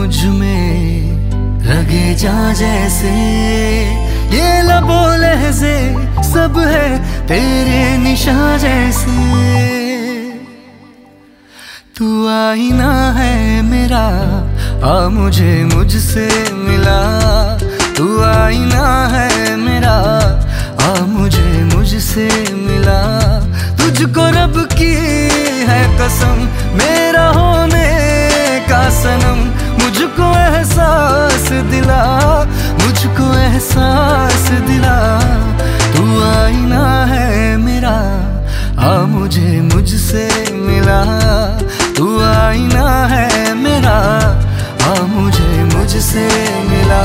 मुझ में रगे जा जैसे, ये लबो लहज़े सब है तेरे निशान जैसे। तू आईना है मेरा, आ मुझे मुझसे मिला। तू आईना है मेरा, आ मुझे मुझसे मिला। तुझको रब की है कसम, मेरा होने का सनम। मुझको एहसास दिला, मुझको एहसास दिला। तू आईना है मेरा, आ मुझे मुझसे मिला। तू आईना है मेरा, आ मुझे मुझसे मिला।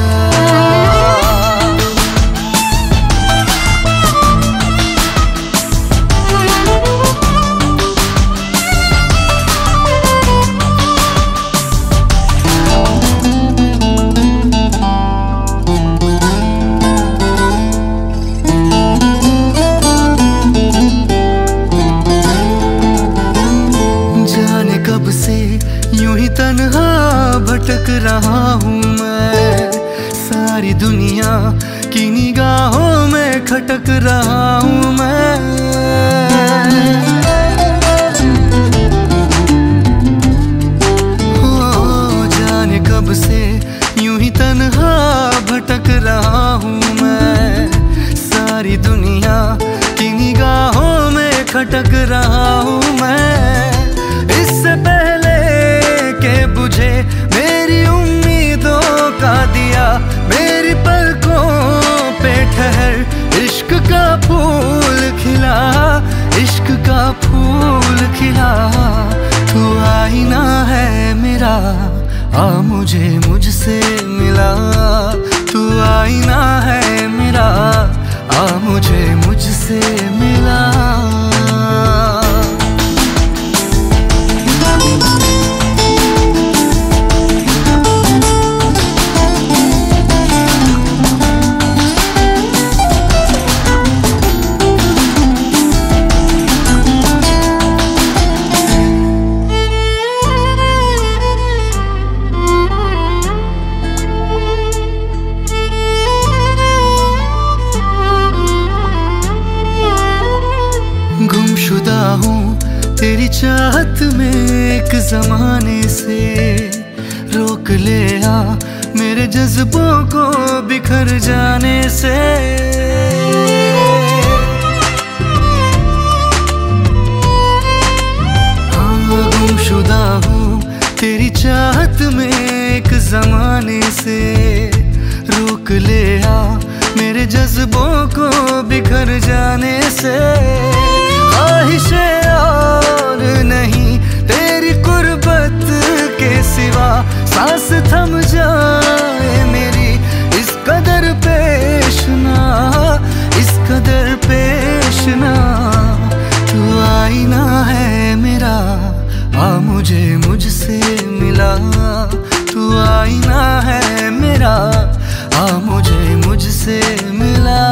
कब से यूं ही तन्हा भटक रहा हूँ मैं, सारी दुनिया की निगाहों में खटक रहा हूँ मैं। हो जाने कब से यूं ही तन्हा भटक रहा हूँ मैं, सारी दुनिया की निगाहों में खटक रहा हूँ मैं। इससे पहले के बुझे मेरी उम्मीदों का दिया, मेरी पलकों पे ठहर इश्क का फूल खिला, इश्क का फूल खिला। तू आईना है मेरा, आ मुझे मुझसे मिला। तू आईना है मेरा, आ मुझे मुझसे मिला। गुमशुदा हूँ तेरी चाहत में एक जमाने से, रोक ले आ मेरे जज्बों को बिखर जाने से। हाँ गुमशुदा हूँ तेरी चाहत में एक जमाने से, रोक ले आ मेरे जज्बों को बिखर जाने से। ख्वाहिशें और नहीं तेरी कुर्बत के सिवा, सांस थम जाए मेरी इस कदर पेश ना, इस कदर पेश ना। तू आईना है मेरा, आ मुझे मुझसे मिला। तू आईना है मेरा, आ मुझे मुझसे मिला।